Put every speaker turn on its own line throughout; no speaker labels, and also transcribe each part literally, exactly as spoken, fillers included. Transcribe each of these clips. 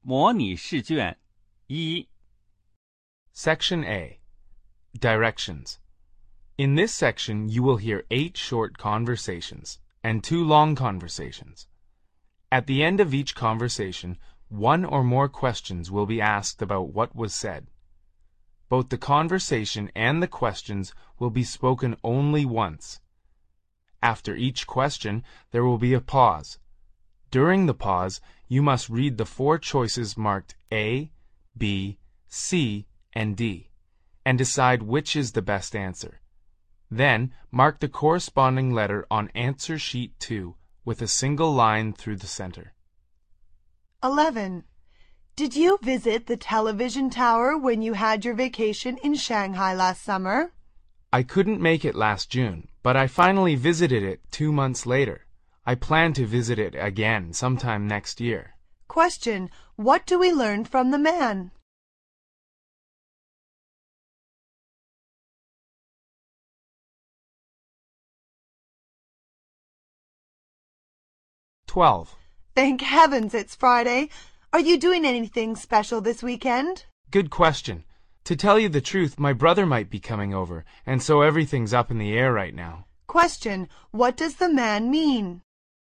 模拟试卷一
Section A. Directions. In this section, you will hear eight short conversations and two long conversations. At the end of each conversation, one or more questions will be asked about what was said. Both the conversation and the questions will be spoken only once. After each question, there will be a pause. During the pause, you must read the four choices marked A, B, C, and D, and decide which is the best answer. Then, mark the corresponding letter on answer sheet two with a single line through the center.
eleven. Did you visit the television tower when you had your vacation in Shanghai last summer?
I couldn't make it last June, but I finally visited it two months later. I plan to visit it again sometime next year.
Question. What do we learn from the man?
twelve.
Thank heavens it's Friday. Are you doing anything special this weekend?
Good question. To tell you the truth, my brother might be coming over, and so everything's up in the air right now.
Question. What does the man mean?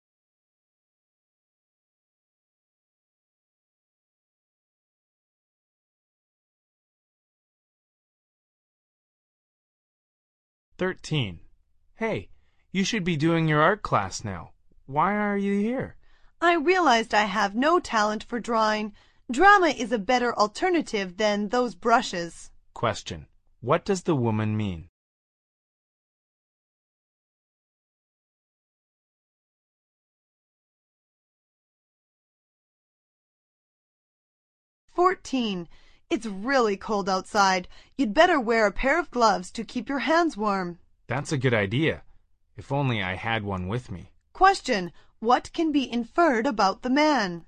thirteen. Hey, you should be doing your art class now. Why are you here?
I realized I have no talent for drawing. Drama is a better alternative than those brushes.
Question. What does the woman mean?
fourteen. It's really cold outside. You'd better wear a pair of gloves to keep your hands warm.
That's a good idea. If only I had one with me.
Question. What can be inferred about the man?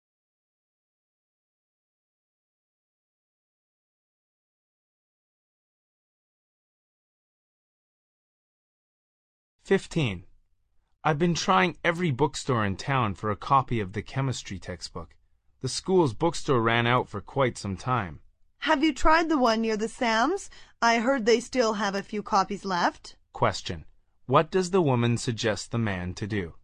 fifteen. I've been trying every bookstore in town for a copy of the chemistry textbook. The school's bookstore ran out for quite some time.
Have you tried the one near the Sam's? I heard they still have a few copies left.
Question. What does the woman suggest the man to do?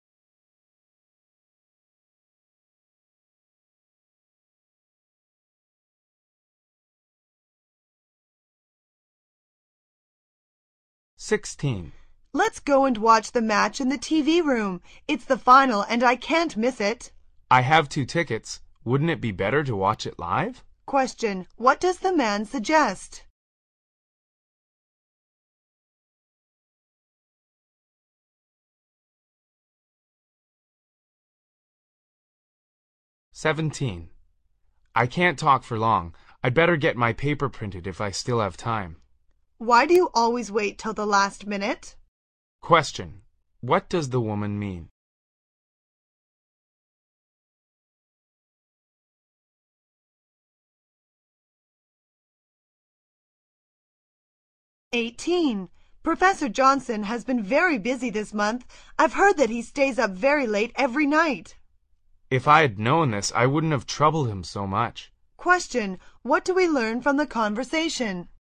sixteen.
Let's go and watch the match in the T V room. It's the final and I can't miss it.
I have two tickets. Wouldn't it be better to watch it live?
Question. What does the man suggest?
seventeen. I can't talk for long. I'd better get my paper printed if I still have time.
Why do you always wait till the last minute?
Question. What does the woman mean?
eighteen. Professor Johnson has been very busy this month. I've heard that he stays up very late every night.
If I had known this, I wouldn't have troubled him so much.
Question. What do we learn from the conversation?